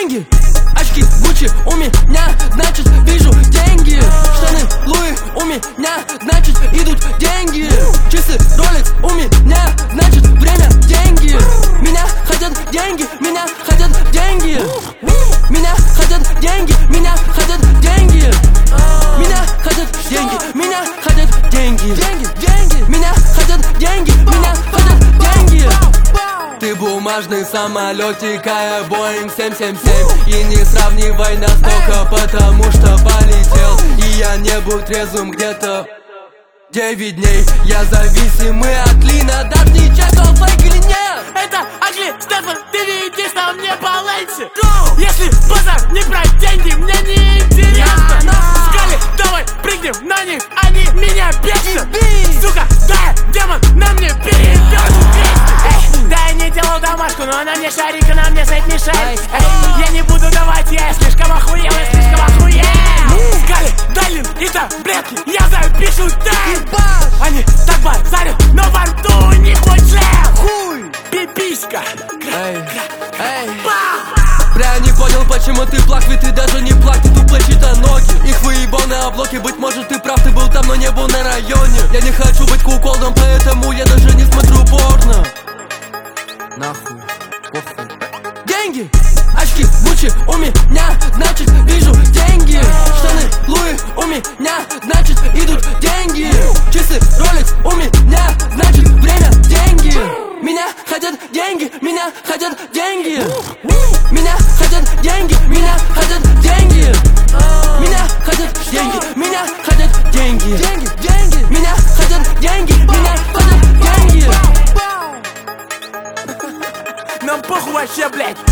Деньги, очки Гуччи у меня, значит вижу деньги. Штаны Луи у меня, значит идут деньги. Часы Rolex у меня, значит время деньги. Меня хотят деньги, меня хотят деньги. Меня хотят деньги, меня хотят деньги. Меня хотят деньги, меня хотят деньги. Меня хотят деньги, меня хотят деньги. Ты бумажный самолетикая Боинг 777. И не сравнивай настолько, потому что полетел. И я не был трезвым где-то 9 дней. Я зависимый от Лина, даже не чекал фейк или нет. Это Агли, Стефан, ты видишь на мне балансе. Если базар не про деньги, мне не интересно. Скали, давай прыгнем на них, они меня бесят. Сука, да, демон на мне перевернут 200. Да я не делал домашку, но она мне шарик, она мне сайт мешает. Я не буду давать, я слишком охуел, я слишком охуел. Скали, Далин и таблетки, я запишу тайм. Они так базарят, но во рту у них мой член. Хуй, пиписька. Бля, не понял, почему ты плак, ведь ты даже не плак, ты тупо чьи-то ноги. Их выебал на облоке, быть может ты прав, ты был там, но не был на районе. Я не хочу быть куколдом, поэтому я даже не смотрю порно. Нахуй, похуй. Деньги, очки Гуччи у меня, значит вижу деньги. Штаны Луи у меня, значит идут деньги. Часы Rolex у меня, значит время деньги. Меня хотят деньги, меня хотят деньги. Меня хотят деньги, меня хотят деньги. Меня хотят деньги, меня хотят деньги. Меня хотят деньги, меня хотят деньги. Нам похуй вообще, блядь.